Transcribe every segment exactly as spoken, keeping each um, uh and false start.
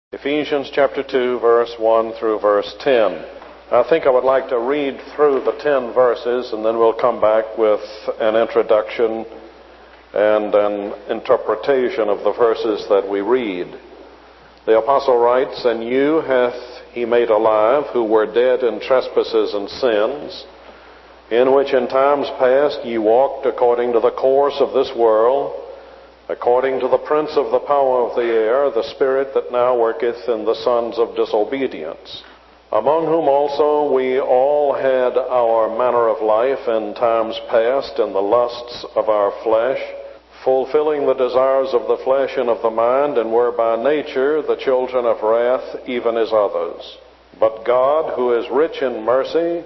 Ephesians chapter two, verse one through verse ten. I think I would like to read through the ten verses, and then we'll come back with an introduction and an interpretation of the verses that we read. The apostle writes, "And you hath he made alive, who were dead in trespasses and sins, in which in times past ye walked according to the course of this world, according to the prince of the power of the air, the spirit that now worketh in the sons of disobedience, among whom also we all had our manner of life in times past in the lusts of our flesh, fulfilling the desires of the flesh and of the mind, and were by nature the children of wrath, even as others. But God, who is rich in mercy,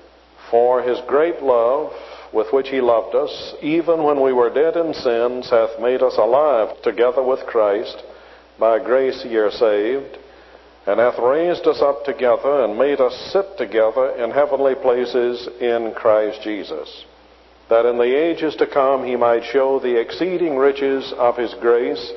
for his great love with which he loved us, even when we were dead in sins, hath made us alive together with Christ. By grace ye are saved, and hath raised us up together, and made us sit together in heavenly places in Christ Jesus, that in the ages to come he might show the exceeding riches of his grace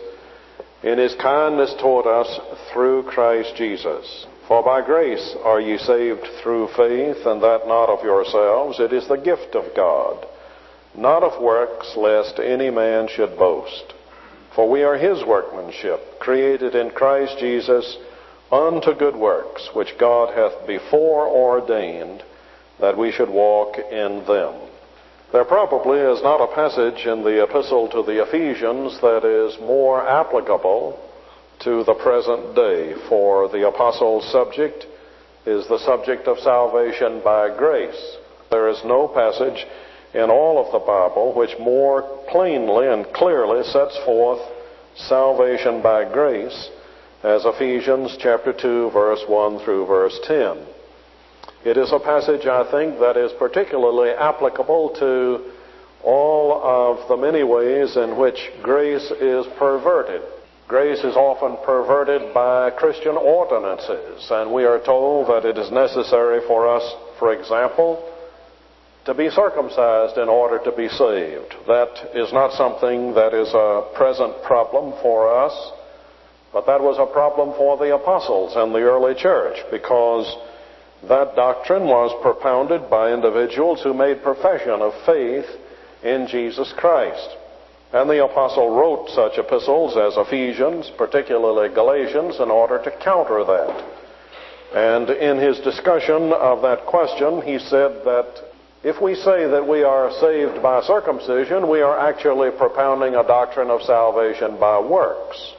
in his kindness toward us through Christ Jesus. For by grace are ye saved through faith, and that not of yourselves. It is the gift of God, not of works, lest any man should boast. For we are his workmanship, created in Christ Jesus unto good works, which God hath before ordained that we should walk in them." There probably is not a passage in the epistle to the Ephesians that is more applicable to the present day, for the apostle's subject is the subject of salvation by grace. There is no passage in all of the Bible which more plainly and clearly sets forth salvation by grace as Ephesians chapter two, verse one through verse ten. It is a passage, I think, that is particularly applicable to all of the many ways in which grace is perverted. Grace is often perverted by Christian ordinances, and we are told that it is necessary for us, for example, to be circumcised in order to be saved. That is not something that is a present problem for us, but that was a problem for the apostles and the early church, because that doctrine was propounded by individuals who made profession of faith in Jesus Christ. And the apostle wrote such epistles as Ephesians, particularly Galatians, in order to counter that. And in his discussion of that question, he said that if we say that we are saved by circumcision, we are actually propounding a doctrine of salvation by works.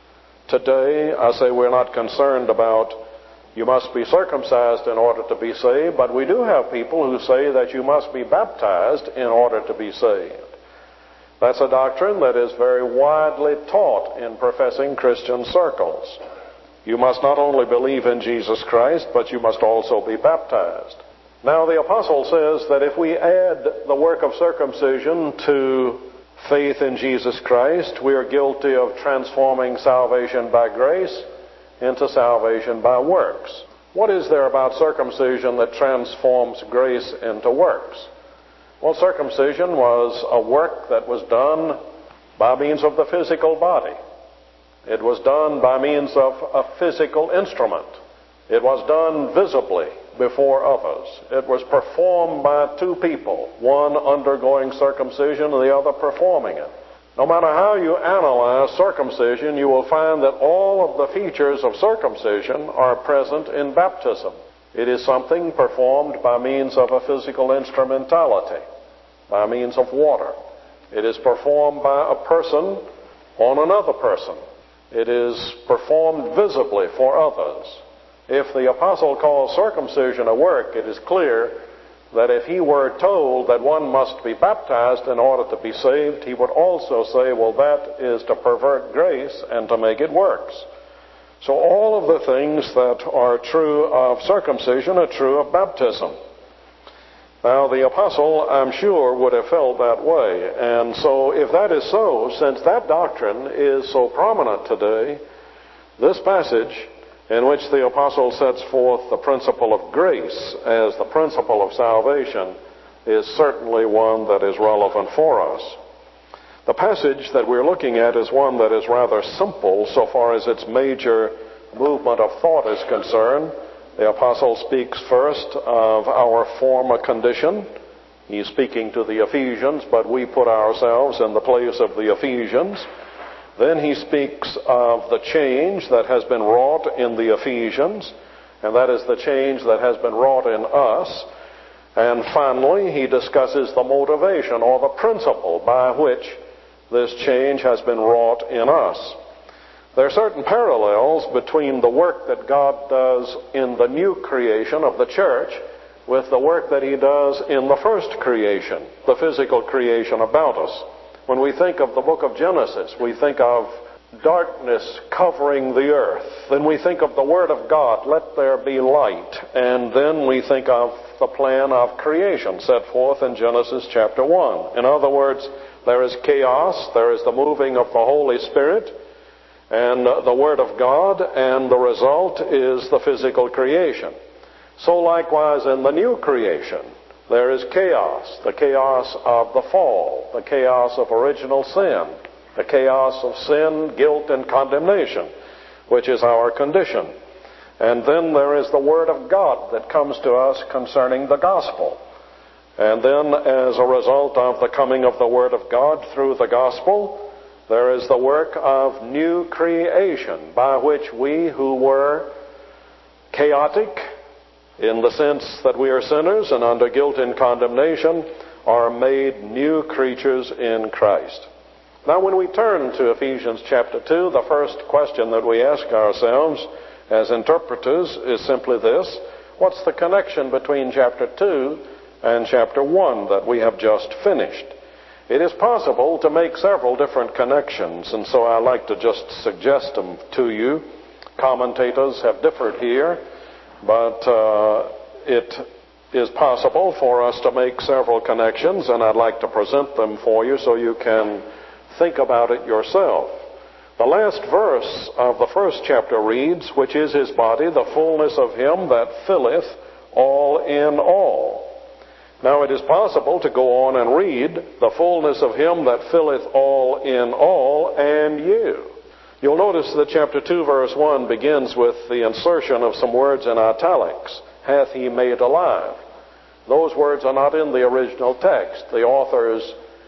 Today, I say we're not concerned about you must be circumcised in order to be saved, but we do have people who say that you must be baptized in order to be saved. That's a doctrine that is very widely taught in professing Christian circles. You must not only believe in Jesus Christ, but you must also be baptized. Now, the apostle says that if we add the work of circumcision to faith in Jesus Christ, we are guilty of transforming salvation by grace into salvation by works. What is there about circumcision that transforms grace into works? Well, circumcision was a work that was done by means of the physical body. It was done by means of a physical instrument. It was done visibly before others. It was performed by two people, one undergoing circumcision and the other performing it. No matter how you analyze circumcision, you will find that all of the features of circumcision are present in baptism. It is something performed by means of a physical instrumentality, by means of water. It is performed by a person on another person. It is performed visibly for others. If the apostle calls circumcision a work, it is clear that if he were told that one must be baptized in order to be saved, he would also say, well, that is to pervert grace and to make it works. So all of the things that are true of circumcision are true of baptism. Now, the apostle, I'm sure, would have felt that way. And so if that is so, since that doctrine is so prominent today, this passage in which the apostle sets forth the principle of grace as the principle of salvation is certainly one that is relevant for us. The passage that we're looking at is one that is rather simple so far as its major movement of thought is concerned, the apostle speaks first of our former condition. He's speaking to the Ephesians, but we put ourselves in the place of the Ephesians. Then he speaks of the change that has been wrought in the Ephesians, and that is the change that has been wrought in us. And finally, he discusses the motivation or the principle by which this change has been wrought in us. There are certain parallels between the work that God does in the new creation of the church with the work that he does in the first creation, the physical creation about us. When we think of the book of Genesis, we think of darkness covering the earth. Then we think of the Word of God, let there be light. And then we think of the plan of creation set forth in Genesis chapter one. In other words, there is chaos, there is the moving of the Holy Spirit, and the Word of God, and the result is the physical creation. So likewise in the new creation, there is chaos, the chaos of the fall, the chaos of original sin, the chaos of sin, guilt, and condemnation, which is our condition. And then there is the Word of God that comes to us concerning the gospel. And then as a result of the coming of the Word of God through the gospel, there is the work of new creation by which we who were chaotic in the sense that we are sinners and under guilt and condemnation are made new creatures in Christ. Now when we turn to Ephesians chapter two, the first question that we ask ourselves as interpreters is simply this: what's the connection between chapter two and chapter one that we have just finished? It is possible to make several different connections, and so I like to just suggest them to you. Commentators have differed here, but uh, it is possible for us to make several connections, and I'd like to present them for you so you can think about it yourself. The last verse of the first chapter reads, which is his body, the fullness of him that filleth all in all. Now it is possible to go on and read, the fullness of him that filleth all in all, and you. You'll notice that chapter two verse one begins with the insertion of some words in italics. Hath he made alive. Those words are not in the original text. The authors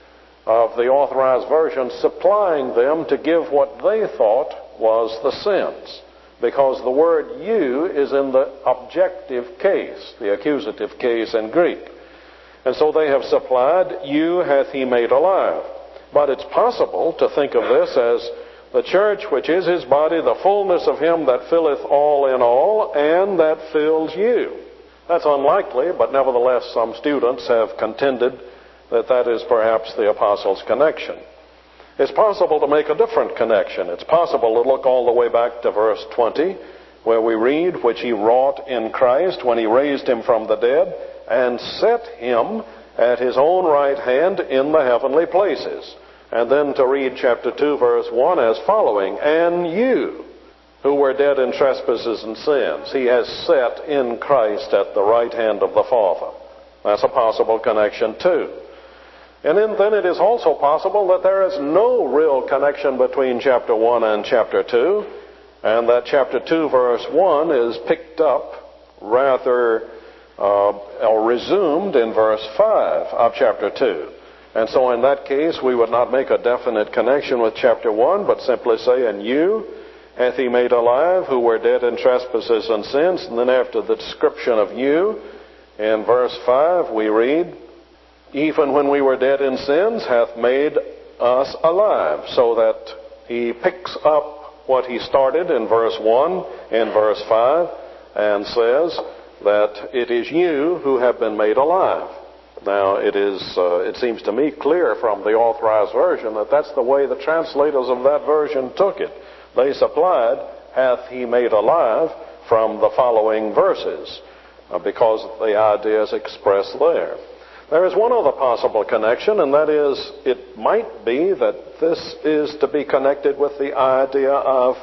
of the Authorized Version supplying them to give what they thought was the sense, because the word you is in the objective case, the accusative case in Greek. And so they have supplied, you hath he made alive. But it's possible to think of this as the church, which is his body, the fullness of him that filleth all in all, and that fills you. That's unlikely, but nevertheless some students have contended that that is perhaps the apostle's connection. It's possible to make a different connection. It's possible to look all the way back to verse twenty, where we read, which he wrought in Christ when he raised him from the dead, and set him at his own right hand in the heavenly places. And then to read chapter two, verse one as following, and you, who were dead in trespasses and sins, he has set in Christ at the right hand of the Father. That's a possible connection too. And then, then it is also possible that there is no real connection between chapter one and chapter two, and that chapter two, verse one is picked up rather uh, or resumed in verse five of chapter two. And so in that case, we would not make a definite connection with chapter one, but simply say, and you hath he made alive, who were dead in trespasses and sins. And then after the description of you, in verse five, we read, even when we were dead in sins, hath made us alive. So that he picks up what he started in verse one, in verse five, and says that it is you who have been made alive. Now, it is, uh, it seems to me clear from the Authorized Version that that's the way the translators of that version took it. They supplied, hath he made alive, from the following verses, uh, because the idea is expressed there. There is one other possible connection, and that is, it might be that this is to be connected with the idea of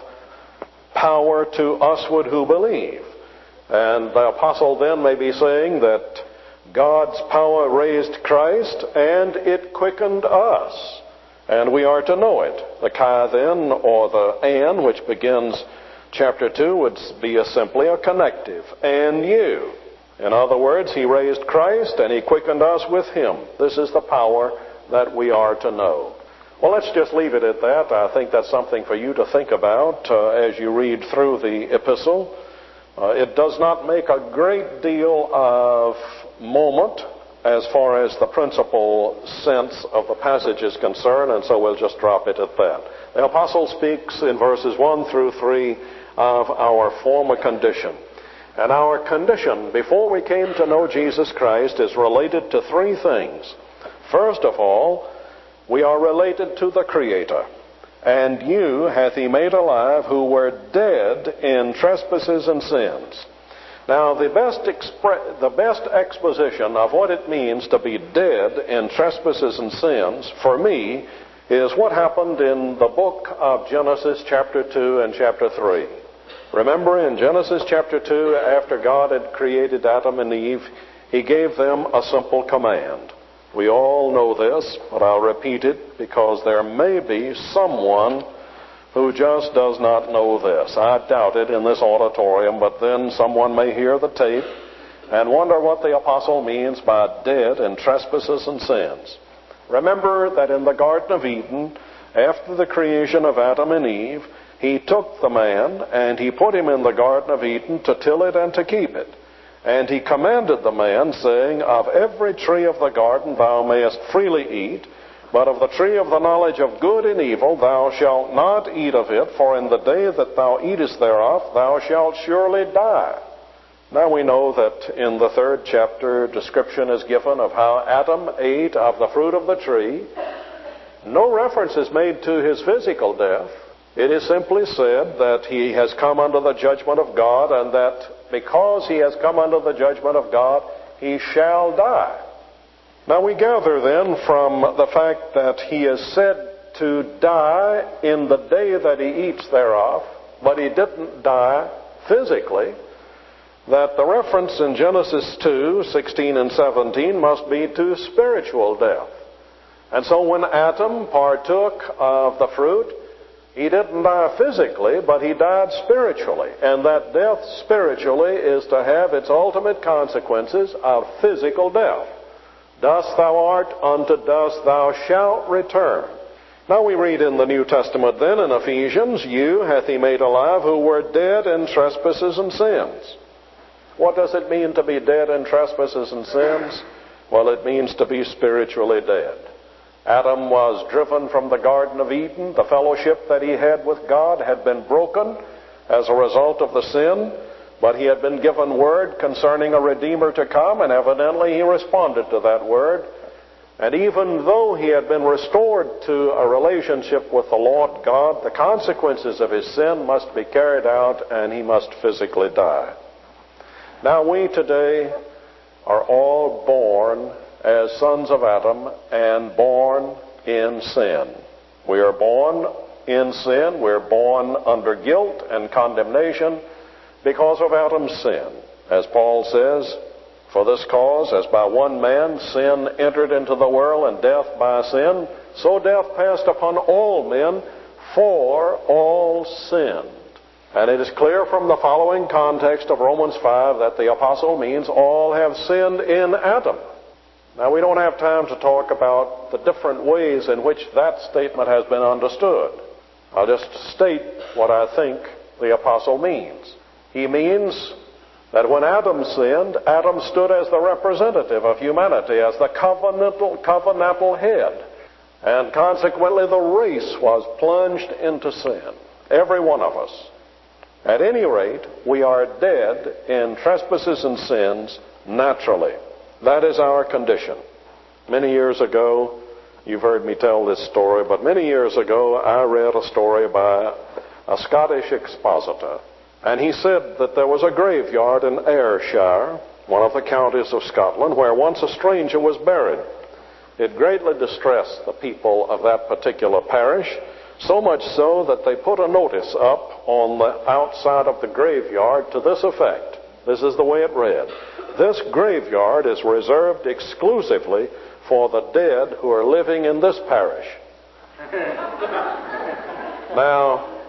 power to usward who believe. And the apostle then may be saying that God's power raised Christ, and it quickened us. And we are to know it. The chi then, or the and, which begins Chapter two would be a simply a connective, and you. In other words, he raised Christ and he quickened us with him. This is the power that we are to know. Well, let's just leave it at that. I think that's something for you to think about uh, as you read through the epistle. Uh, it does not make a great deal of moment as far as the principal sense of the passage is concerned, and so we'll just drop it at that. The apostle speaks in verses one through three of our former condition. And our condition before we came to know Jesus Christ is related to three things. First of all, we are related to the Creator. And you hath he made alive who were dead in trespasses and sins. Now, the best, expre- the best exposition of what it means to be dead in trespasses and sins, for me, is what happened in the book of Genesis chapter two and chapter three. Remember, in Genesis chapter two, after God had created Adam and Eve, he gave them a simple command. We all know this, but I'll repeat it because there may be someone who just does not know this. I doubt it in this auditorium, but then someone may hear the tape and wonder what the apostle means by dead in trespasses and sins. Remember that in the Garden of Eden, after the creation of Adam and Eve, he took the man and he put him in the Garden of Eden to till it and to keep it. And he commanded the man, saying, Of every tree of the garden thou mayest freely eat, but of the tree of the knowledge of good and evil thou shalt not eat of it, for in the day that thou eatest thereof thou shalt surely die. Now we know that in the third chapter description is given of how Adam ate of the fruit of the tree. No reference is made to his physical death. It is simply said that he has come under the judgment of God, and that because he has come under the judgment of God, he shall die. Now we gather then from the fact that he is said to die in the day that he eats thereof, but he didn't die physically, that the reference in Genesis two, sixteen and seventeen must be to spiritual death. And so when Adam partook of the fruit, he didn't die physically, but he died spiritually. And that death spiritually is to have its ultimate consequences of physical death. Dust thou art, unto dust thou shalt return. Now we read in the New Testament then in Ephesians, You hath he made alive who were dead in trespasses and sins. What does it mean to be dead in trespasses and sins? Well, it means to be spiritually dead. Adam was driven from the Garden of Eden. The fellowship that he had with God had been broken as a result of the sin, but he had been given word concerning a Redeemer to come, and evidently he responded to that word. And even though he had been restored to a relationship with the Lord God, the consequences of his sin must be carried out, and he must physically die. Now we today are all born as sons of Adam and born in sin. We are born in sin. We're born under guilt and condemnation because of Adam's sin. As Paul says, For this cause, as by one man sin entered into the world, and death by sin, so death passed upon all men, for all sinned. And it is clear from the following context of Romans five that the apostle means all have sinned in Adam. Now, we don't have time to talk about the different ways in which that statement has been understood. I'll just state what I think the apostle means. He means that when Adam sinned, Adam stood as the representative of humanity, as the covenantal, covenantal head. And consequently, the race was plunged into sin. Every one of us. At any rate, we are dead in trespasses and sins naturally. That is our condition. Many years ago, you've heard me tell this story, but many years ago I read a story by a Scottish expositor. And he said that there was a graveyard in Ayrshire, one of the counties of Scotland, where once a stranger was buried. It greatly distressed the people of that particular parish, so much so that they put a notice up on the outside of the graveyard to this effect. This is the way it read. This graveyard is reserved exclusively for the dead who are living in this parish. Now,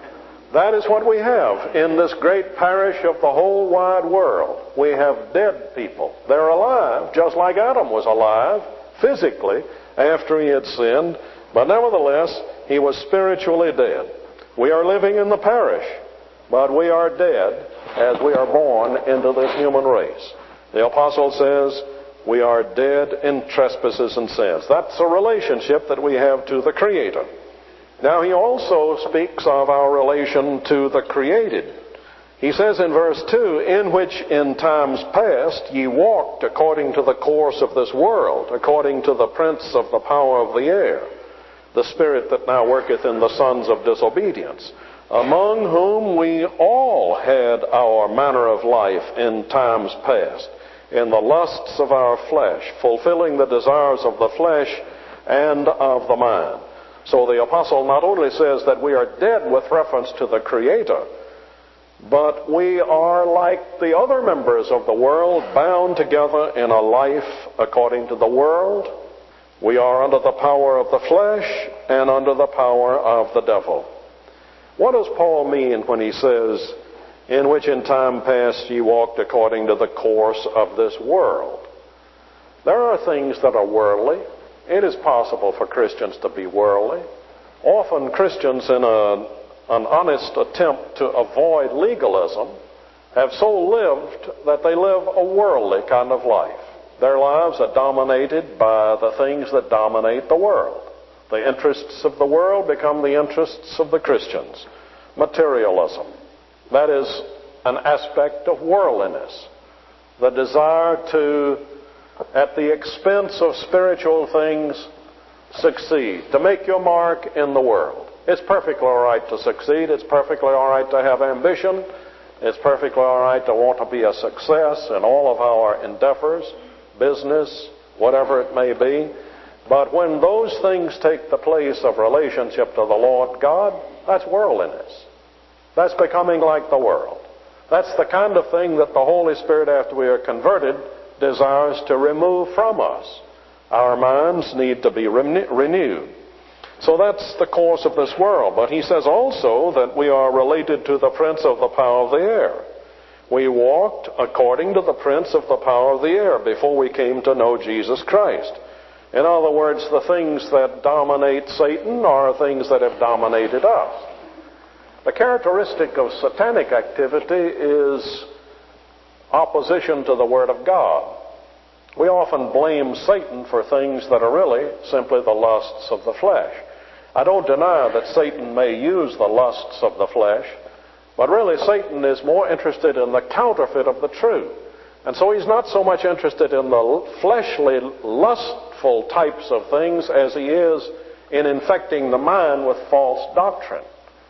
That is what we have in this great parish of the whole wide world. We have dead people. They're alive, just like Adam was alive, physically, after he had sinned, but nevertheless, he was spiritually dead. We are living in the parish, but we are dead as we are born into this human race. The apostle says, we are dead in trespasses and sins. That's a relationship that we have to the Creator. Now he also speaks of our relation to the created. He says in verse two, in which in times past ye walked according to the course of this world, according to the prince of the power of the air, the spirit that now worketh in the sons of disobedience, among whom we all had our manner of life in times past, in the lusts of our flesh, fulfilling the desires of the flesh and of the mind. So the apostle not only says that we are dead with reference to the Creator, but we are like the other members of the world, bound together in a life according to the world. We are under the power of the flesh and under the power of the devil. What does Paul mean when he says, in which in time past ye walked according to the course of this world? There are things that are worldly. It is possible for Christians to be worldly. Often Christians, in a, an honest attempt to avoid legalism, have so lived that they live a worldly kind of life. Their lives are dominated by the things that dominate the world. The interests of the world become the interests of the Christians. Materialism. That is an aspect of worldliness. The desire to, at the expense of spiritual things, succeed, to make your mark in the world. It's perfectly all right to succeed. It's perfectly all right to have ambition. It's perfectly all right to want to be a success in all of our endeavors, business, whatever it may be. But when those things take the place of relationship to the Lord God, that's worldliness. That's becoming like the world. That's the kind of thing that the Holy Spirit, after we are converted, desires to remove from us. Our minds need to be renewed. So that's the course of this world. But he says also that we are related to the prince of the power of the air. We walked according to the prince of the power of the air before we came to know Jesus Christ. In other words, the things that dominate Satan are things that have dominated us. The characteristic of satanic activity is opposition to the Word of God. We often blame Satan for things that are really simply the lusts of the flesh. I don't deny that Satan may use the lusts of the flesh, but really Satan is more interested in the counterfeit of the truth. And so he's not so much interested in the fleshly, lustful types of things as he is in infecting the mind with false doctrine.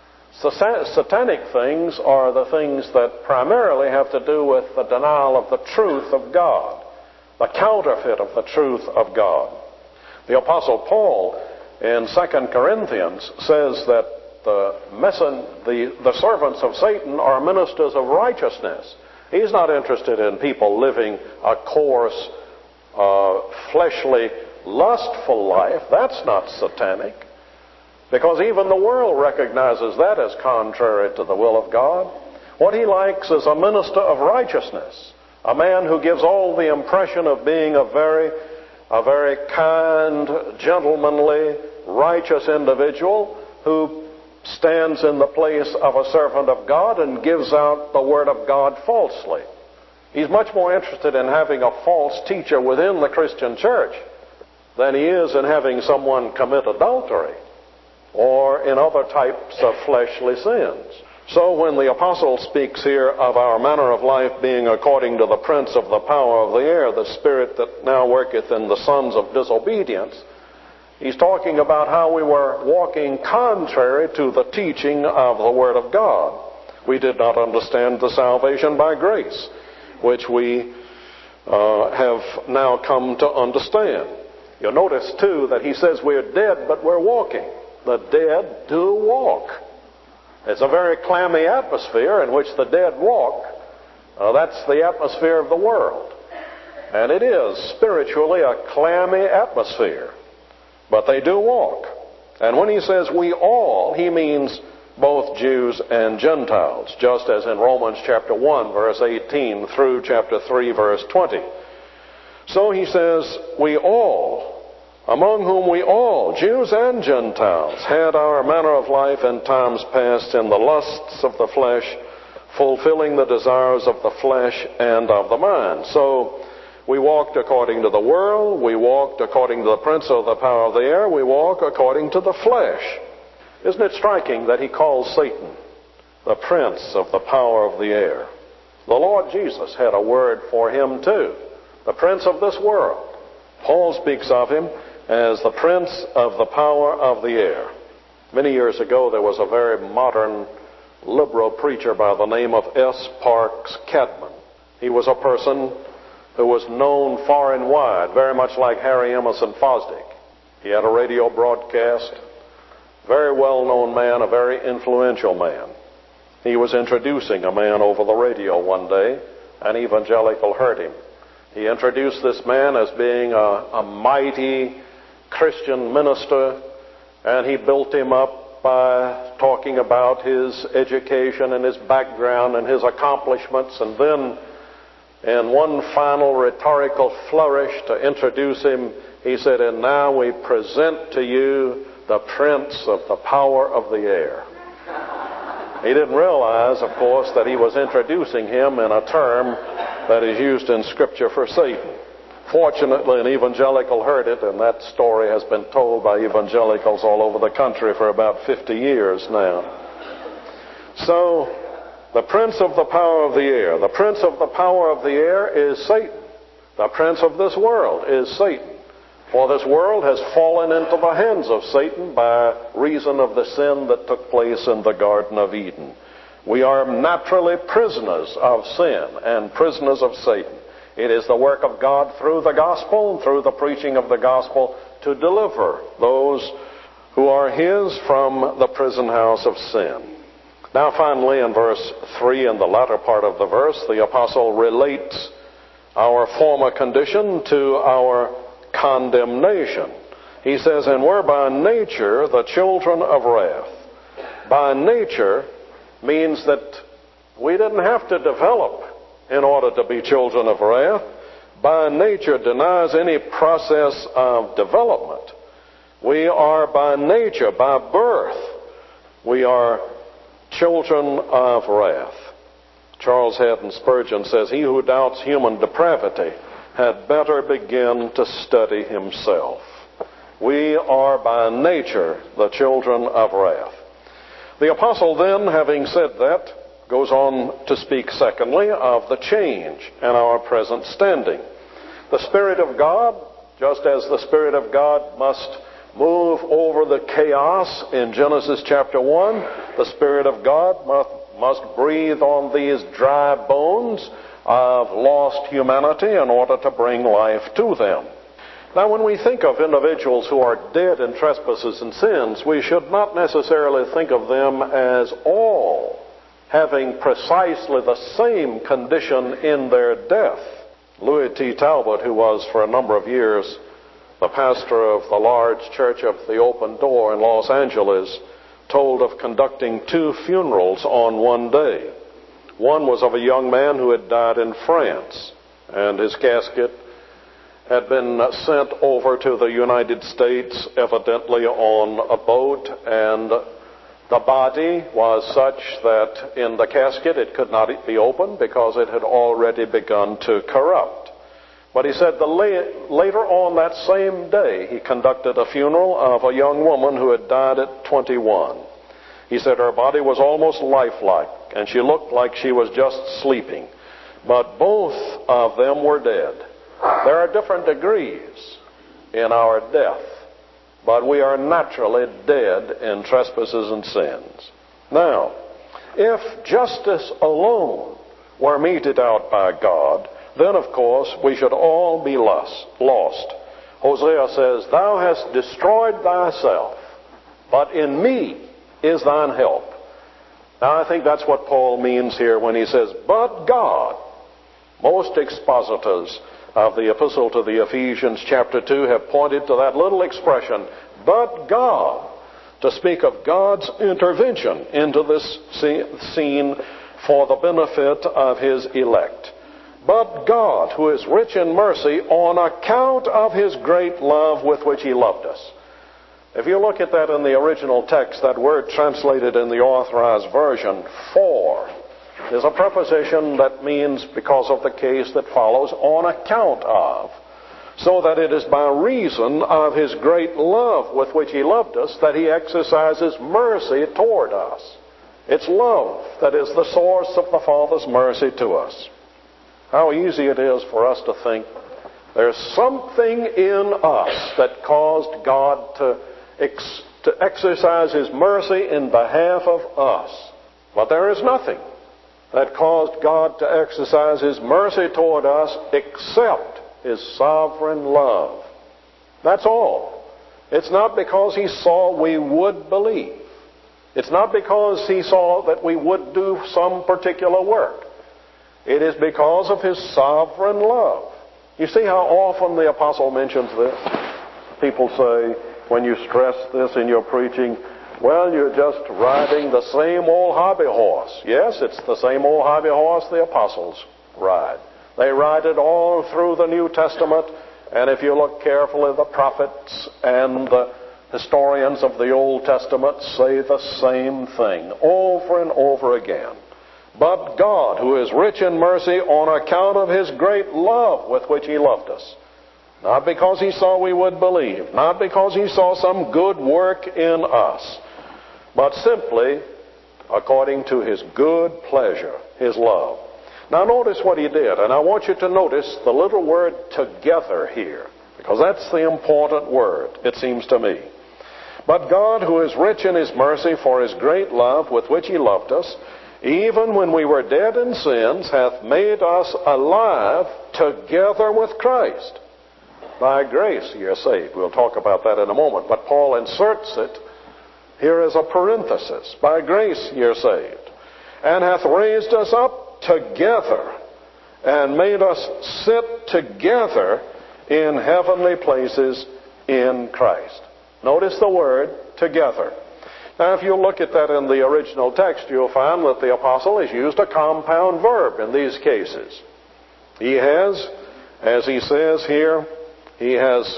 Satanic things are the things that primarily have to do with the denial of the truth of God, the counterfeit of the truth of God. The Apostle Paul in Second Corinthians says that the, messen, the, the servants of Satan are ministers of righteousness. He's not interested in people living a coarse, uh, fleshly, lustful life. That's not satanic. Because even the world recognizes that as contrary to the will of God. What he likes is a minister of righteousness, a man who gives all the impression of being a very, a very kind, gentlemanly, righteous individual who stands in the place of a servant of God and gives out the Word of God falsely. He's much more interested in having a false teacher within the Christian church than he is in having someone commit adultery or in other types of fleshly sins. So when the apostle speaks here of our manner of life being according to the prince of the power of the air, the spirit that now worketh in the sons of disobedience, he's talking about how we were walking contrary to the teaching of the Word of God. We did not understand the salvation by grace, which we uh, have now come to understand. You'll notice, too, that he says we're dead, but we're walking. The dead do walk. It's a very clammy atmosphere in which the dead walk. Uh, that's the atmosphere of the world. And it is spiritually a clammy atmosphere. But they do walk. And when he says we all, he means both Jews and Gentiles, just as in Romans chapter one, verse eighteen through chapter three, verse twenty. So he says, we all, among whom we all, Jews and Gentiles, had our manner of life in times past in the lusts of the flesh, fulfilling the desires of the flesh and of the mind. So we walked according to the world, we walked according to the prince of the power of the air, we walk according to the flesh. Isn't it striking that he calls Satan the prince of the power of the air? The Lord Jesus had a word for him too, the prince of this world. Paul speaks of him as the prince of the power of the air. Many years ago there was a very modern liberal preacher by the name of S. Parks Cadman. He was a person who was known far and wide, very much like Harry Emerson Fosdick. He had a radio broadcast, very well-known man, a very influential man. He was introducing a man over the radio one day. An evangelical heard him. He introduced this man as being a, a mighty Christian minister, and he built him up by talking about his education and his background and his accomplishments, and then in one final rhetorical flourish to introduce him, he said, and now we present to you the prince of the power of the air. He didn't realize, of course, that he was introducing him in a term that is used in Scripture for Satan. Fortunately, an evangelical heard it, and that story has been told by evangelicals all over the country for about fifty years now. So, the prince of the power of the air. The prince of the power of the air is Satan. The prince of this world is Satan. For this world has fallen into the hands of Satan by reason of the sin that took place in the Garden of Eden. We are naturally prisoners of sin and prisoners of Satan. It is the work of God through the gospel and through the preaching of the gospel to deliver those who are His from the prison house of sin. Now finally, in verse three, in the latter part of the verse, the apostle relates our former condition to our condemnation. He says, and we're by nature the children of wrath. By nature means that we didn't have to develop in order to be children of wrath. By nature denies any process of development. We are by nature, by birth, we are children of wrath. Charles Haddon Spurgeon says, he who doubts human depravity had better begin to study himself. We are by nature the children of wrath. The apostle then, having said that, goes on to speak secondly of the change in our present standing. The Spirit of God, just as the Spirit of God must move over the chaos in Genesis chapter one, the Spirit of God must, must breathe on these dry bones of lost humanity in order to bring life to them. Now, when we think of individuals who are dead in trespasses and sins, we should not necessarily think of them as all having precisely the same condition in their death. Louis T. Talbot, who was for a number of years the pastor of the large church of the Open Door in Los Angeles, told of conducting two funerals on one day. One was of a young man who had died in France, and his casket had been sent over to the United States, evidently on a boat, and the body was such that in the casket it could not be opened because it had already begun to corrupt. But he said the la- later on that same day he conducted a funeral of a young woman who had died at twenty-one. He said her body was almost lifelike, and she looked like she was just sleeping. But both of them were dead. There are different degrees in our death, but we are naturally dead in trespasses and sins. Now, if justice alone were meted out by God, then of course we should all be lost. lost. Hosea says, thou hast destroyed thyself, but in me is thine help. Now I think that's what Paul means here when he says, but God. Most expositors of the epistle to the Ephesians chapter two have pointed to that little expression, but God, to speak of God's intervention into this scene for the benefit of His elect. But God, who is rich in mercy, on account of His great love with which He loved us. If you look at that in the original text, that word translated in the Authorized Version, for, is a preposition that means because of the case that follows, on account of. So that it is by reason of His great love with which He loved us that He exercises mercy toward us. It's love that is the source of the Father's mercy to us. How easy it is for us to think there's something in us that caused God to, ex- to exercise His mercy in behalf of us. But there is nothing that caused God to exercise His mercy toward us except His sovereign love. That's all. It's not because He saw we would believe. It's not because He saw that we would do some particular work. It is because of His sovereign love. You see how often the apostle mentions this? People say, when you stress this in your preaching, well, you're just riding the same old hobby horse. Yes, it's the same old hobby horse the apostles ride. They ride it all through the New Testament, and if you look carefully, the prophets and the historians of the Old Testament say the same thing over and over again. But God, who is rich in mercy on account of His great love with which He loved us, not because He saw we would believe, not because He saw some good work in us, but simply according to His good pleasure, His love. Now notice what He did, and I want you to notice the little word together here, because that's the important word, it seems to me. But God, who is rich in His mercy for His great love with which He loved us, even when we were dead in sins, hath made us alive together with Christ. By grace ye are saved. We'll talk about that in a moment, but Paul inserts it here as a parenthesis. By grace ye are saved, and hath raised us up together and made us sit together in heavenly places in Christ. Notice the word together. Now, if you look at that in the original text, you'll find that the apostle has used a compound verb in these cases. He has, as he says here, he has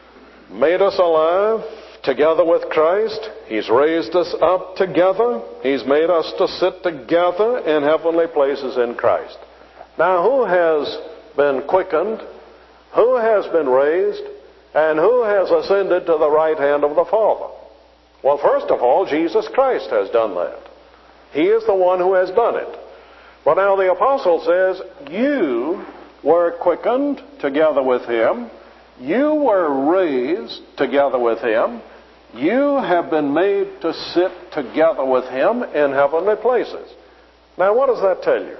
made us alive together with Christ. He's raised us up together. He's made us to sit together in heavenly places in Christ. Now, who has been quickened? Who has been raised? And who has ascended to the right hand of the Father? Well, first of all, Jesus Christ has done that. He is the one who has done it. But now the apostle says, you were quickened together with Him. You were raised together with Him. You have been made to sit together with Him in heavenly places. Now, what does that tell you?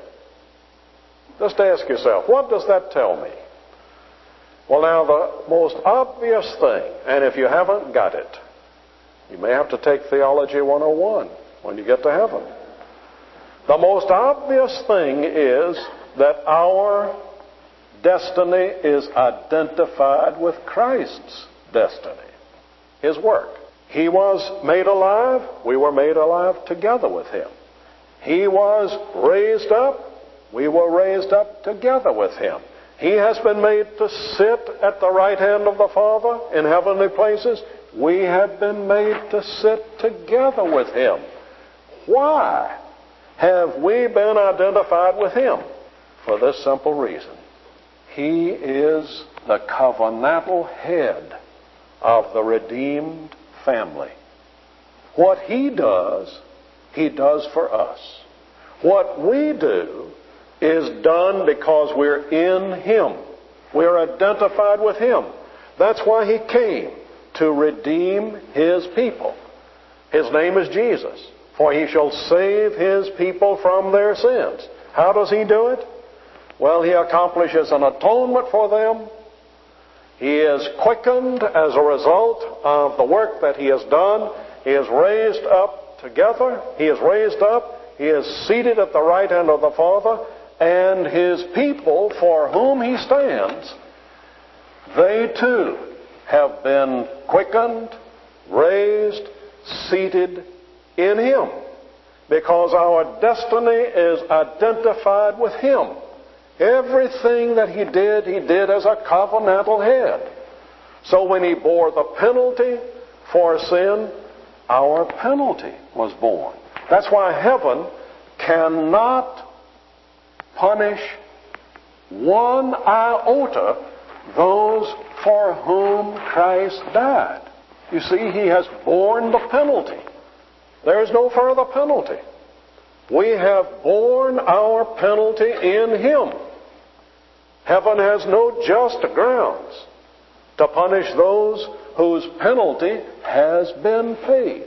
Just ask yourself, what does that tell me? Well, now, the most obvious thing, and if you haven't got it, you may have to take Theology one oh one when you get to heaven. The most obvious thing is that our destiny is identified with Christ's destiny, His work. He was made alive. We were made alive together with Him. He was raised up. We were raised up together with Him. He has been made to sit at the right hand of the Father in heavenly places. We have been made to sit together with Him. Why have we been identified with Him? For this simple reason. He is the covenantal head of the redeemed family. What He does, He does for us. What we do is done because we're in Him. We're identified with Him. That's why He came, to redeem His people. His name is Jesus, for He shall save His people from their sins. How does He do it? Well, He accomplishes an atonement for them. He is quickened as a result of the work that He has done. He is raised up together. He is raised up. He is seated at the right hand of the Father. And His people for whom He stands, they too have been quickened, raised, seated in Him, because our destiny is identified with Him. Everything that He did, He did as a covenantal head. So when He bore the penalty for sin, our penalty was borne. That's why heaven cannot punish one iota those for whom Christ died. You see, He has borne the penalty. There is no further penalty. We have borne our penalty in Him. Heaven has no just grounds to punish those whose penalty has been paid.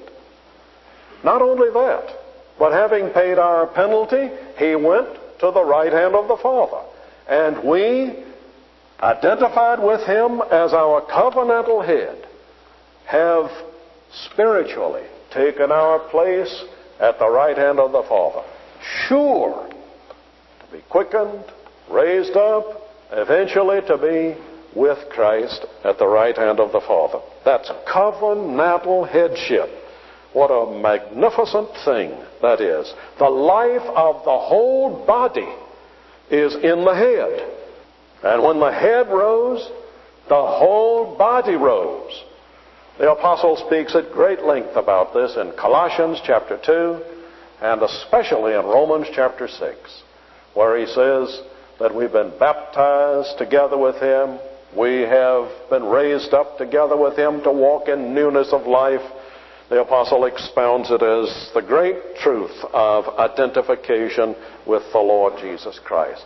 Not only that, but having paid our penalty, He went to the right hand of the Father. And we, identified with Him as our covenantal head, have spiritually taken our place at the right hand of the Father, sure to be quickened, raised up, eventually to be with Christ at the right hand of the Father. That's covenantal headship. What a magnificent thing that is. The life of the whole body is in the head. And when the head rose, the whole body rose. The apostle speaks at great length about this in Colossians chapter two, and especially in Romans chapter six, where he says that we've been baptized together with Him. We have been raised up together with Him to walk in newness of life. The apostle expounds it as the great truth of identification with the Lord Jesus Christ.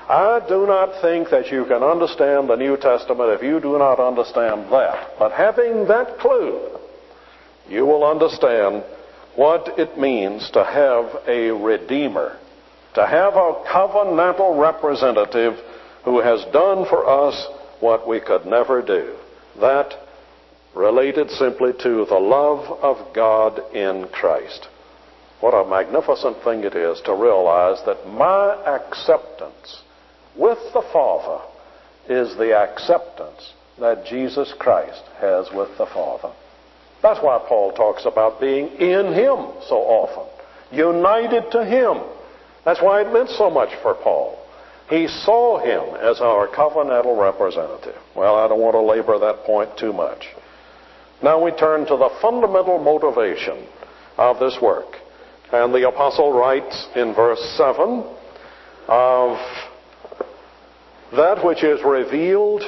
I do not think that you can understand the New Testament if you do not understand that. But having that clue, you will understand what it means to have a Redeemer, to have a covenantal representative who has done for us what we could never do. That related simply to the love of God in Christ. What a magnificent thing it is to realize that my acceptance with the Father is the acceptance that Jesus Christ has with the Father. That's why Paul talks about being in Him so often, united to Him. That's why it meant so much for Paul. He saw Him as our covenantal representative. Well, I don't want to labor that point too much. Now we turn to the fundamental motivation of this work. And the apostle writes in verse seven of that which is revealed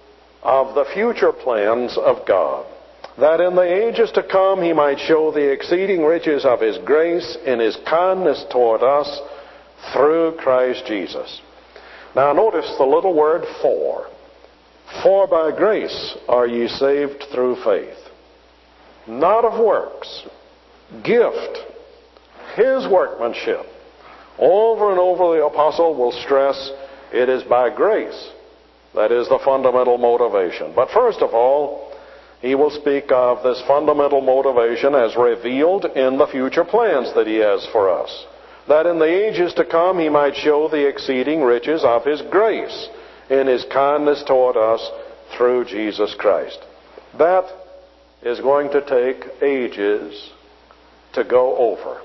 of the future plans of God, that in the ages to come He might show the exceeding riches of His grace in His kindness toward us through Christ Jesus. Now notice the little word for. For by grace are ye saved through faith, not of works, gift, His workmanship. Over and over the apostle will stress it is by grace. That is the fundamental motivation. But first of all, he will speak of this fundamental motivation as revealed in the future plans that He has for us, that in the ages to come He might show the exceeding riches of His grace in His kindness toward us through Jesus Christ. That is going to take ages to go over.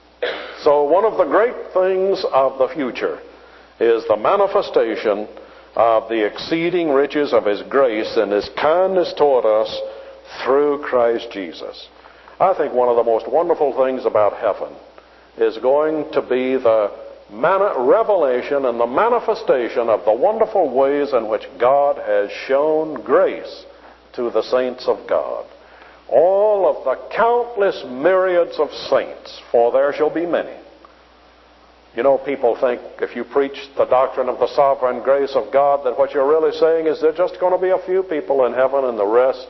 So one of the great things of the future is the manifestation of the exceeding riches of His grace and His kindness toward us through Christ Jesus. I think one of the most wonderful things about heaven is going to be the mani- revelation and the manifestation of the wonderful ways in which God has shown grace to the saints of God. All of the countless myriads of saints, for there shall be many. You know, people think if you preach the doctrine of the sovereign grace of God, that what you're really saying is there's just going to be a few people in heaven and the rest,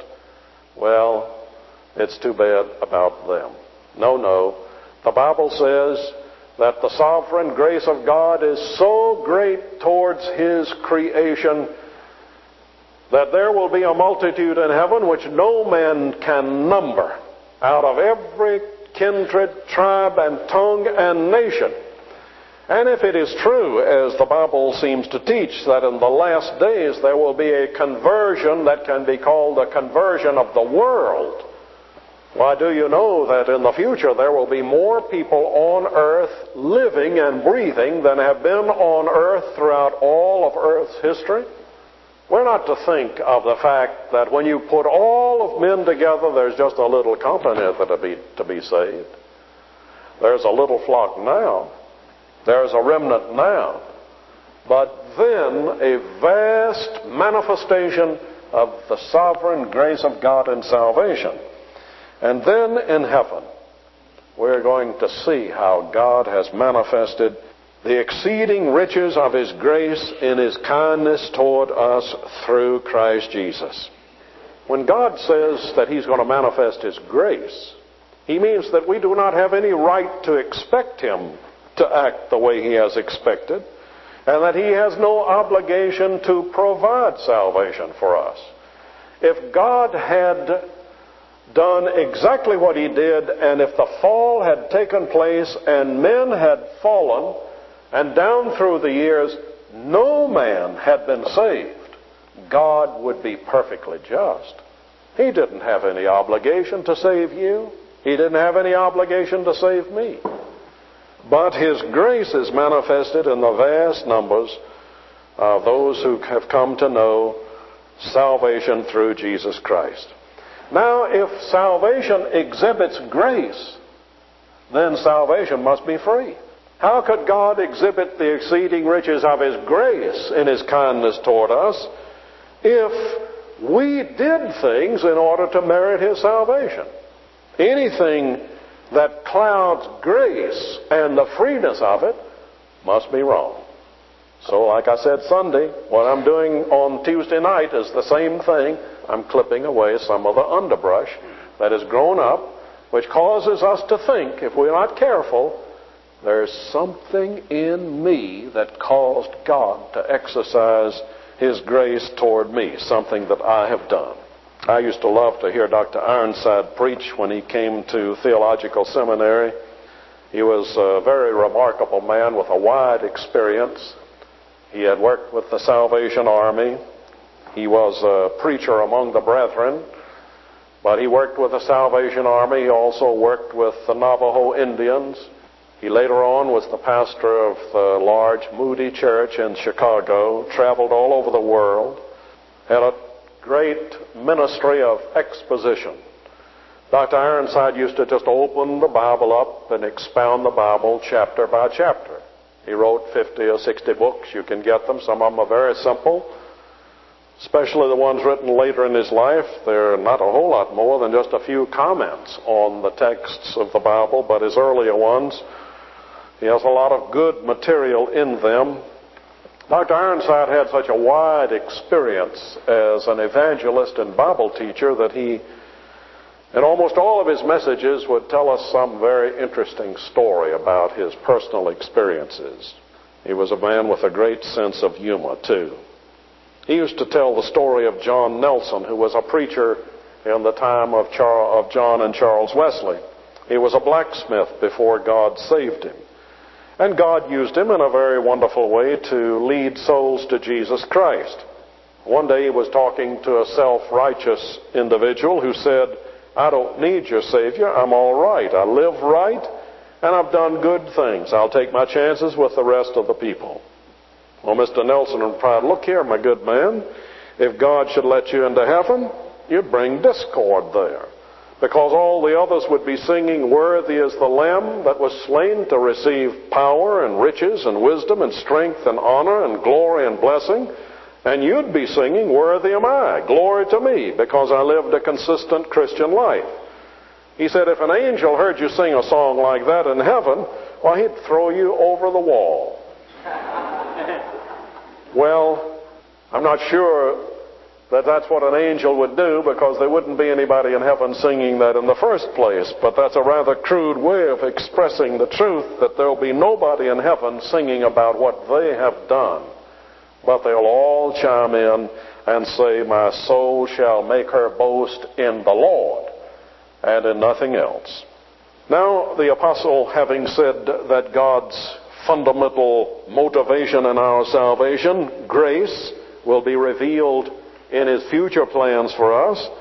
well, it's too bad about them. No, no. The Bible says that the sovereign grace of God is so great towards His creation that there will be a multitude in heaven which no man can number, out of every kindred, tribe, and tongue, and nation. And if it is true, as the Bible seems to teach, that in the last days there will be a conversion that can be called a conversion of the world, Why, do you know that in the future there will be more people on earth living and breathing than have been on earth throughout all of earth's history? We're not to think of the fact that when you put all of men together, there's just a little company to be, to be saved. There's a little flock now. There's a remnant now. But then a vast manifestation of the sovereign grace of God in salvation. And then in heaven, we're going to see how God has manifested the exceeding riches of His grace in His kindness toward us through Christ Jesus. When God says that He's going to manifest His grace, He means that we do not have any right to expect Him to act the way He has expected, and that He has no obligation to provide salvation for us. If God had done exactly what He did, and if the fall had taken place and men had fallen, and down through the years no man had been saved, God would be perfectly just. He didn't have any obligation to save you. He didn't have any obligation to save me. But His grace is manifested in the vast numbers of those who have come to know salvation through Jesus Christ. Now, if salvation exhibits grace, then salvation must be free. How could God exhibit the exceeding riches of His grace in His kindness toward us if we did things in order to merit His salvation? Anything that clouds grace and the freeness of it must be wrong. So, like I said Sunday, what I'm doing on Tuesday night is the same thing. I'm clipping away some of the underbrush that has grown up, which causes us to think, if we're not careful, there's something in me that caused God to exercise His grace toward me, something that I have done. I used to love to hear Doctor Ironside preach when he came to theological seminary. He was a very remarkable man with a wide experience. He had worked with the Salvation Army. He was a preacher among the brethren, but he worked with the Salvation Army. He also worked with the Navajo Indians. He later on was the pastor of the large Moody Church in Chicago, traveled all over the world, had a great ministry of exposition. Doctor Ironside used to just open the Bible up and expound the Bible chapter by chapter. He wrote fifty or sixty books. You can get them. Some of them are very simple, especially the ones written later in his life. They're not a whole lot more than just a few comments on the texts of the Bible, but his earlier ones, he has a lot of good material in them. Doctor Ironside had such a wide experience as an evangelist and Bible teacher that he, in almost all of his messages, would tell us some very interesting story about his personal experiences. He was a man with a great sense of humor, too. He used to tell the story of John Nelson, who was a preacher in the time of, Char- of John and Charles Wesley. He was a blacksmith before God saved him. And God used him in a very wonderful way to lead souls to Jesus Christ. One day he was talking to a self-righteous individual who said, I don't need your Savior. I'm all right. I live right, and I've done good things. I'll take my chances with the rest of the people. Well, Mister Nelson replied, look here, my good man. If God should let you into heaven, you'd bring discord there, because all the others would be singing, worthy is the Lamb that was slain to receive power and riches and wisdom and strength and honor and glory and blessing. And you'd be singing, worthy am I, glory to me, because I lived a consistent Christian life. He said, if an angel heard you sing a song like that in heaven, well, he'd throw you over the wall. Well, I'm not sure that that's what an angel would do, because there wouldn't be anybody in heaven singing that in the first place. But that's a rather crude way of expressing the truth, that there'll be nobody in heaven singing about what they have done. But they'll all chime in and say, my soul shall make her boast in the Lord and in nothing else. Now, the apostle, having said that God's fundamental motivation in our salvation, grace, will be revealed in His future plans for us,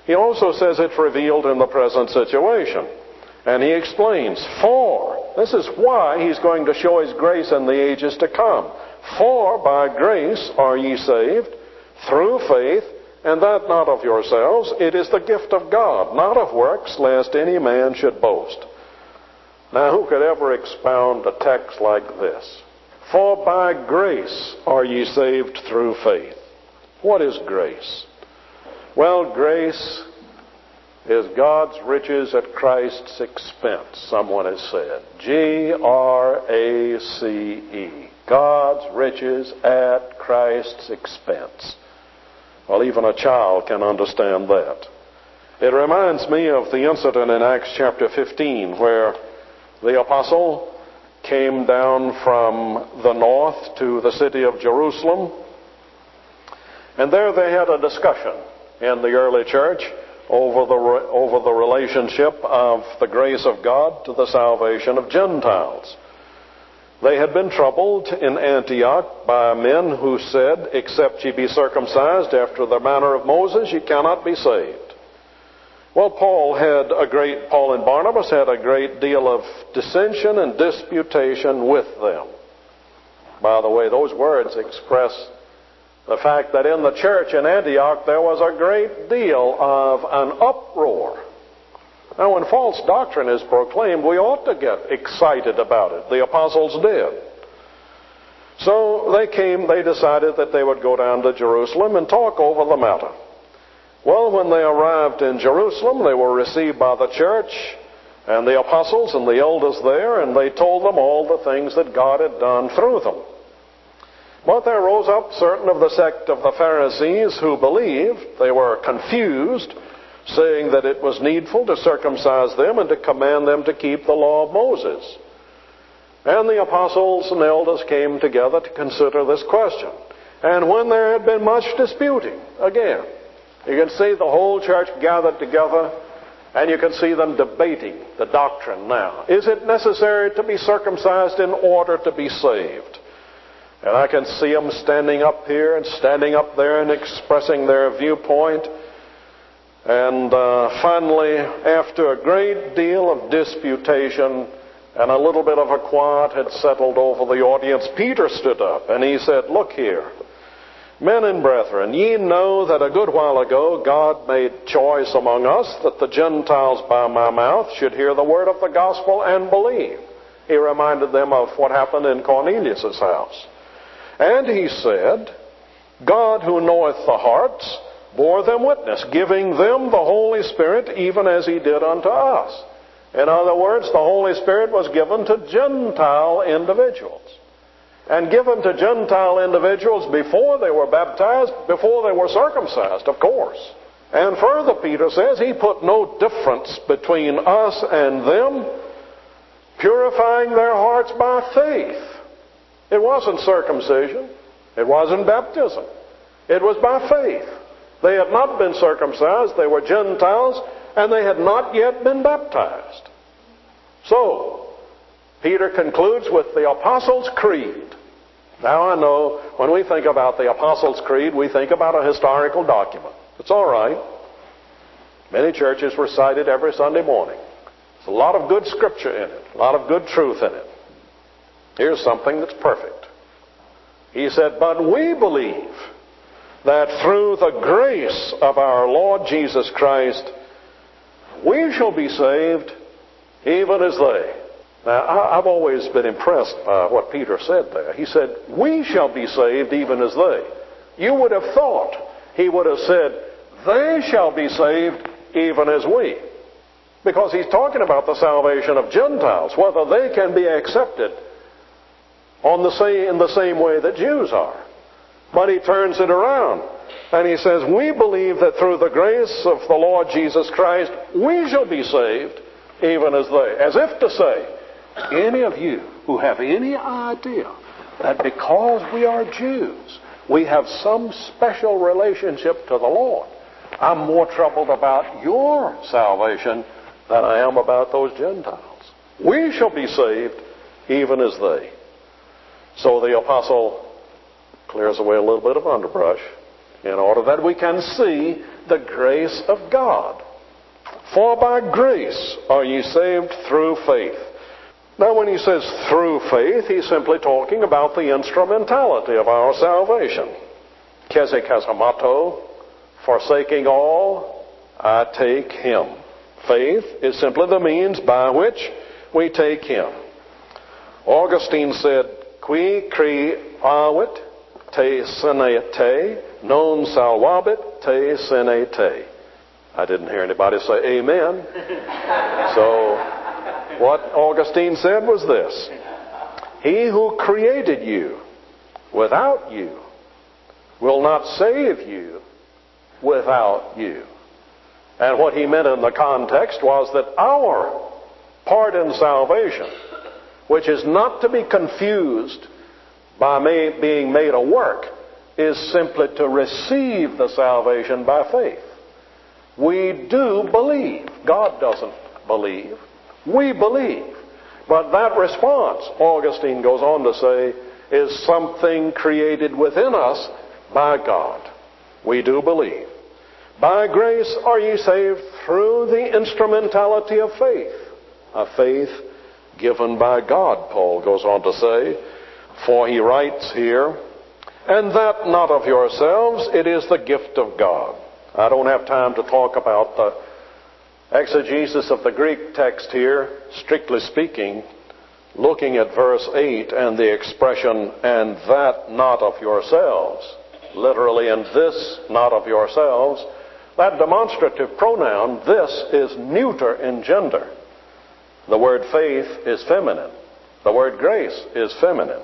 He also says it's revealed in the present situation. And he explains, for, this is why he's going to show his grace in the ages to come. For by grace are ye saved, through faith, and that not of yourselves. It is the gift of God, not of works, lest any man should boast. Now, who could ever expound a text like this? For by grace are ye saved through faith. What is grace? Well, grace is God's riches at Christ's expense, someone has said. G R A C E. God's riches at Christ's expense. Well, even a child can understand that. It reminds me of the incident in Acts chapter fifteen where the apostle came down from the north to the city of Jerusalem. And there they had a discussion in the early church over the, over the relationship of the grace of God to the salvation of Gentiles. They had been troubled in Antioch by men who said, except ye be circumcised after the manner of Moses, ye cannot be saved. Well, Paul had a great, Paul and Barnabas had a great deal of dissension and disputation with them. By the way, those words express the fact that in the church in Antioch there was a great deal of an uproar. Now, when false doctrine is proclaimed, we ought to get excited about it. The apostles did. So they came, they decided that they would go down to Jerusalem and talk over the matter. Well, when they arrived in Jerusalem, they were received by the church and the apostles and the elders there, and they told them all the things that God had done through them. But there rose up certain of the sect of the Pharisees who believed, they were confused, saying that it was needful to circumcise them and to command them to keep the law of Moses. And the apostles and elders came together to consider this question. And when there had been much disputing, again, you can see the whole church gathered together, and you can see them debating the doctrine now. Is it necessary to be circumcised in order to be saved? And I can see them standing up here and standing up there and expressing their viewpoint. And uh, finally, after a great deal of disputation and a little bit of a quiet had settled over the audience, Peter stood up and he said, look here, men and brethren, ye know that a good while ago God made choice among us that the Gentiles by my mouth should hear the word of the gospel and believe. He reminded them of what happened in Cornelius' house. And he said, God who knoweth the hearts bore them witness, giving them the Holy Spirit even as he did unto us. In other words, the Holy Spirit was given to Gentile individuals. And given to Gentile individuals before they were baptized, before they were circumcised, of course. And further, Peter says, he put no difference between us and them, purifying their hearts by faith. It wasn't circumcision. It wasn't baptism. It was by faith. They had not been circumcised. They were Gentiles, and they had not yet been baptized. So, Peter concludes with the Apostles' Creed. Now I know when we think about the Apostles' Creed, we think about a historical document. It's all right. Many churches recite it every Sunday morning. There's a lot of good scripture in it, a lot of good truth in it. Here's something that's perfect. He said, but we believe that through the grace of our Lord Jesus Christ, we shall be saved even as they. Now, I've always been impressed by what Peter said there. He said, we shall be saved even as they. You would have thought he would have said, they shall be saved even as we. Because he's talking about the salvation of Gentiles, whether they can be accepted on the same, in the same way that Jews are. But he turns it around. And he says, we believe that through the grace of the Lord Jesus Christ, we shall be saved even as they. As if to say, any of you who have any idea that because we are Jews, we have some special relationship to the Lord, I'm more troubled about your salvation than I am about those Gentiles. We shall be saved even as they. So the apostle clears away a little bit of underbrush in order that we can see the grace of God. For by grace are ye saved through faith. Now when he says through faith, he's simply talking about the instrumentality of our salvation. Kesekasamato, forsaking all, I take him. Faith is simply the means by which we take him. Augustine said, Qui cri avit te sine te, non salvabit te sine te. I didn't hear anybody say amen. So what Augustine said was this: He who created you without you will not save you without you. And what he meant in the context was that our part in salvation, which is not to be confused by may, being made a work, is simply to receive the salvation by faith. We do believe. God doesn't believe. We believe. But that response, Augustine goes on to say, is something created within us by God. We do believe. By grace are ye saved through the instrumentality of faith. A faith given by God, Paul goes on to say. For he writes here, and that not of yourselves, it is the gift of God. I don't have time to talk about the exegesis of the Greek text here, strictly speaking, looking at verse eight and the expression, and that not of yourselves. Literally, and this not of yourselves. That demonstrative pronoun, this, is neuter in gender. The word faith is feminine. The word grace is feminine.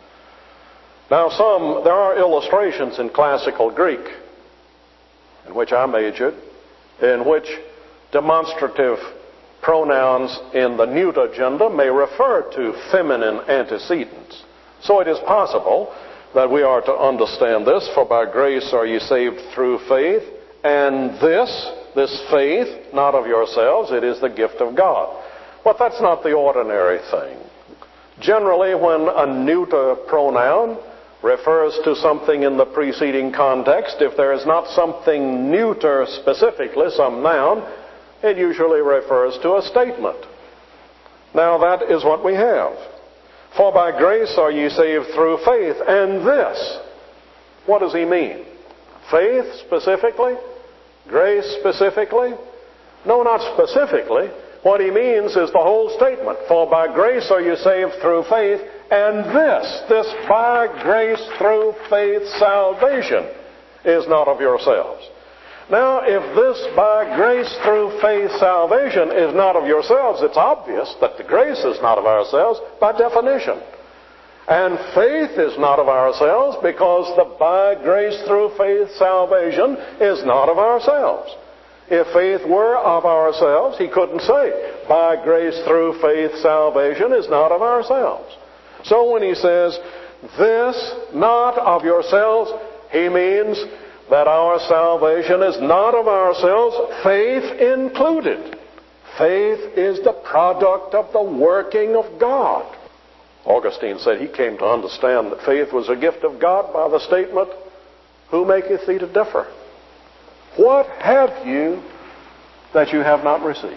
Now some, there are illustrations in classical Greek, in which I majored, in which demonstrative pronouns in the neuter gender may refer to feminine antecedents. So it is possible that we are to understand this, for by grace are ye saved through faith, and this, this faith, not of yourselves, it is the gift of God. But that's not the ordinary thing. Generally, when a neuter pronoun refers to something in the preceding context, if there is not something neuter specifically, some noun, it usually refers to a statement. Now that is what we have. For by grace are ye saved through faith, and this. What does he mean? Faith specifically? Grace specifically? No, not specifically. What he means is the whole statement. For by grace are you saved through faith, and this, this by grace through faith salvation is not of yourselves. Now, if this by grace through faith salvation is not of yourselves, it's obvious that the grace is not of ourselves by definition. And faith is not of ourselves because the by grace through faith salvation is not of ourselves. If faith were of ourselves, he couldn't say, by grace through faith salvation is not of ourselves. So when he says, this not of yourselves, he means that our salvation is not of ourselves, faith included. Faith is the product of the working of God. Augustine said he came to understand that faith was a gift of God by the statement, who maketh thee to differ? What have you that you have not received?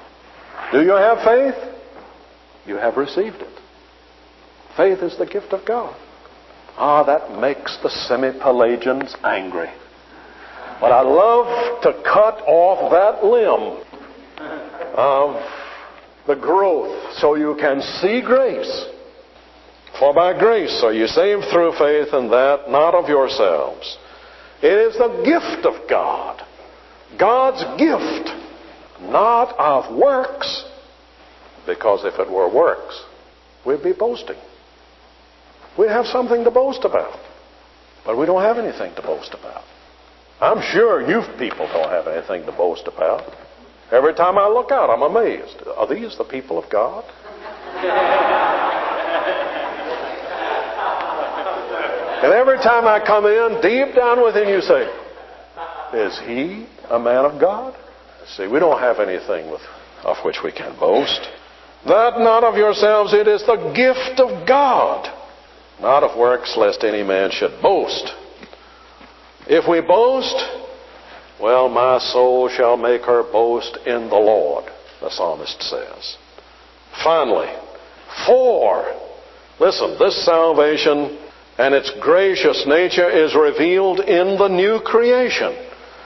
Do you have faith? You have received it. Faith is the gift of God. Ah, that makes the semi-Pelagians angry. But I love to cut off that limb of the growth so you can see grace. For by grace are you saved through faith, and that not of yourselves. It is the gift of God. God's gift, not of works. Because if it were works, we'd be boasting. We'd have something to boast about. But we don't have anything to boast about. I'm sure you people don't have anything to boast about. Every time I look out, I'm amazed. Are these the people of God? And every time I come in, deep down within you say, is he a man of God? See, we don't have anything with, of which we can boast. That not of yourselves, it is the gift of God, not of works, lest any man should boast. If we boast, Well, my soul shall make her boast in the Lord, the psalmist says. Finally, for, listen, this salvation and its gracious nature is revealed in the new creation.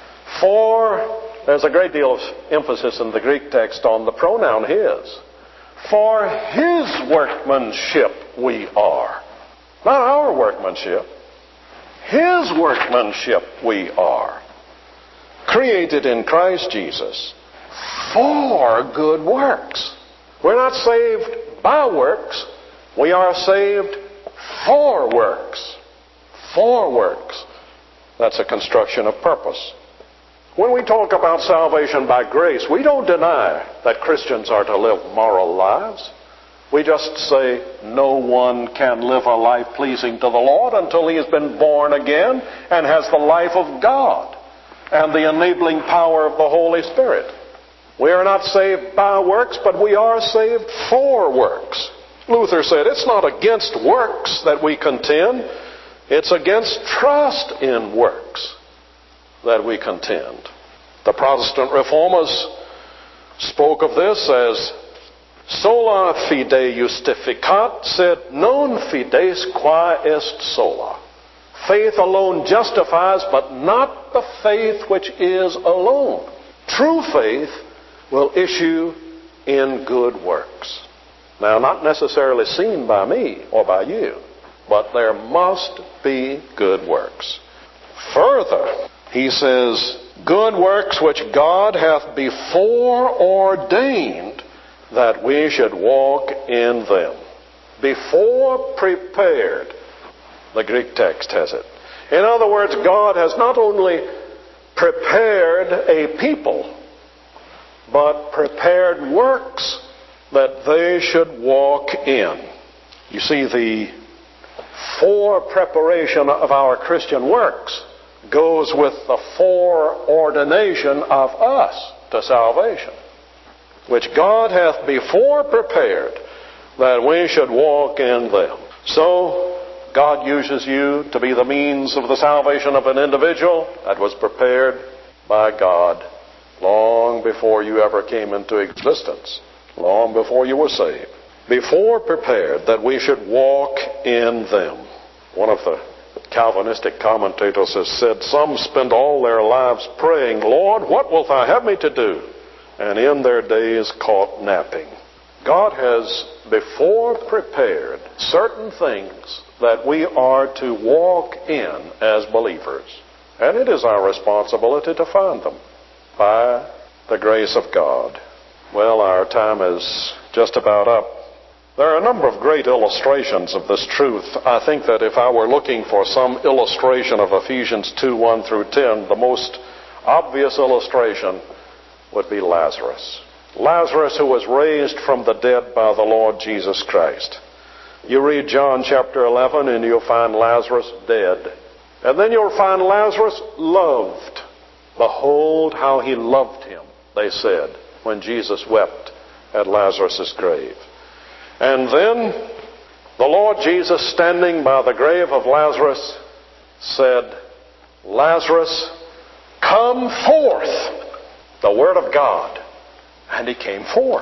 For, there's a great deal of emphasis in the Greek text on the pronoun his. For his workmanship we are. Not our workmanship. His workmanship we are. Created in Christ Jesus for good works. We're not saved by works. We are saved for works. For works. That's a construction of purpose. When we talk about salvation by grace, we don't deny that Christians are to live moral lives. We just say no one can live a life pleasing to the Lord until he has been born again and has the life of God and the enabling power of the Holy Spirit. We are not saved by works, but we are saved for works. Luther said it's not against works that we contend, it's against trust in works that we contend. The Protestant reformers spoke of this as sola fide justificat, sed non fides qua est sola. Faith alone justifies, but not the faith which is alone. True faith will issue in good works. Now, not necessarily seen by me or by you, but there must be good works. Further, he says, good works which God hath before ordained that we should walk in them. Before prepared, the Greek text has it. In other words, God has not only prepared a people, but prepared works that they should walk in. You see, the fore-preparation of our Christian works goes with the foreordination of us to salvation, which God hath before prepared that we should walk in them. So, God uses you to be the means of the salvation of an individual that was prepared by God long before you ever came into existence, long before you were saved. Before prepared that we should walk in them. One of the Calvinistic commentators has said, some spend all their lives praying, Lord, what wilt thou have me to do? And in their days caught napping. God has before prepared certain things that we are to walk in as believers. And it is our responsibility to find them by the grace of God. Well, our time is just about up. There are a number of great illustrations of this truth. I think that if I were looking for some illustration of Ephesians two, one through ten, the most obvious illustration would be Lazarus. Lazarus, who was raised from the dead by the Lord Jesus Christ. You read John chapter eleven and you'll find Lazarus dead. And then you'll find Lazarus loved. Behold how he loved him, they said, when Jesus wept at Lazarus' grave. And then the Lord Jesus, standing by the grave of Lazarus, said, Lazarus, come forth. The Word of God. And he came forth.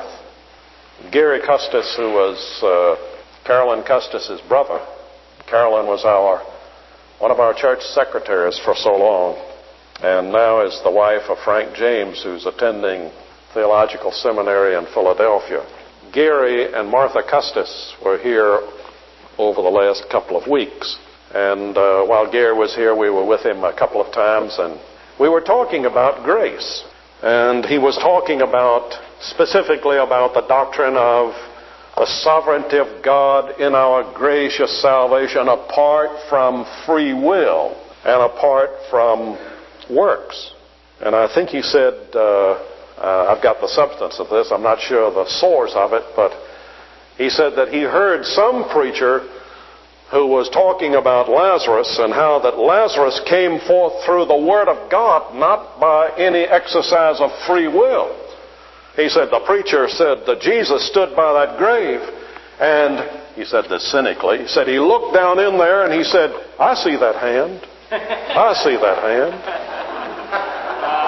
Gary Custis, who was uh, Carolyn Custis' brother. Carolyn was our one of our church secretaries for so long, and now is the wife of Frank James, who's attending theological seminary in Philadelphia. Gary and Martha Custis were here over the last couple of weeks. And uh, while Gary was here, we were with him a couple of times, and we were talking about grace. And he was talking about, specifically about the doctrine of the sovereignty of God in our gracious salvation apart from free will and apart from works. And I think he said, uh, uh, I've got the substance of this, I'm not sure the source of it, but he said that he heard some preacher who was talking about Lazarus and how that Lazarus came forth through the Word of God, not by any exercise of free will. He said, the preacher said that Jesus stood by that grave, and he said this cynically, he said he looked down in there and he said, I see that hand. I see that hand.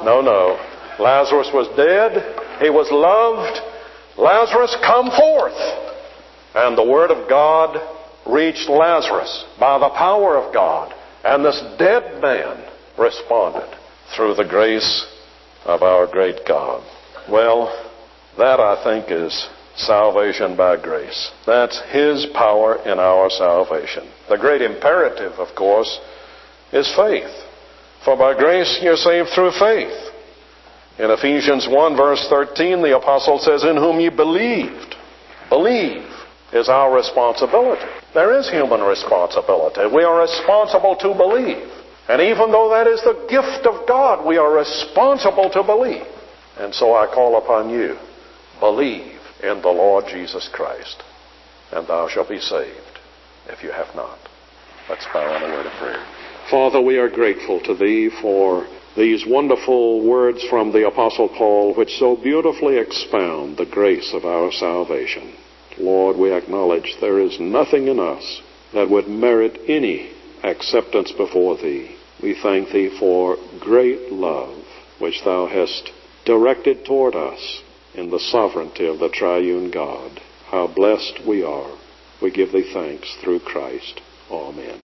No, no. Lazarus was dead. He was loved. Lazarus, come forth. And the word of God reached Lazarus by the power of God. And this dead man responded through the grace of our great God. Well, that I think is salvation by grace. That's His power in our salvation. The great imperative, of course, is faith. For by grace you're saved through faith. In Ephesians one verse thirteen, the apostle says, in whom you believed. Believe is our responsibility. There is human responsibility. We are responsible to believe. And even though that is the gift of God, we are responsible to believe. And so I call upon you, believe in the Lord Jesus Christ, and thou shalt be saved if you have not. Let's bow in a word of prayer. Father, we are grateful to Thee for these wonderful words from the Apostle Paul, which so beautifully expound the grace of our salvation. Lord, we acknowledge there is nothing in us that would merit any acceptance before Thee. We thank Thee for great love which Thou hast directed toward us in the sovereignty of the triune God. How blessed we are. We give Thee thanks through Christ. Amen.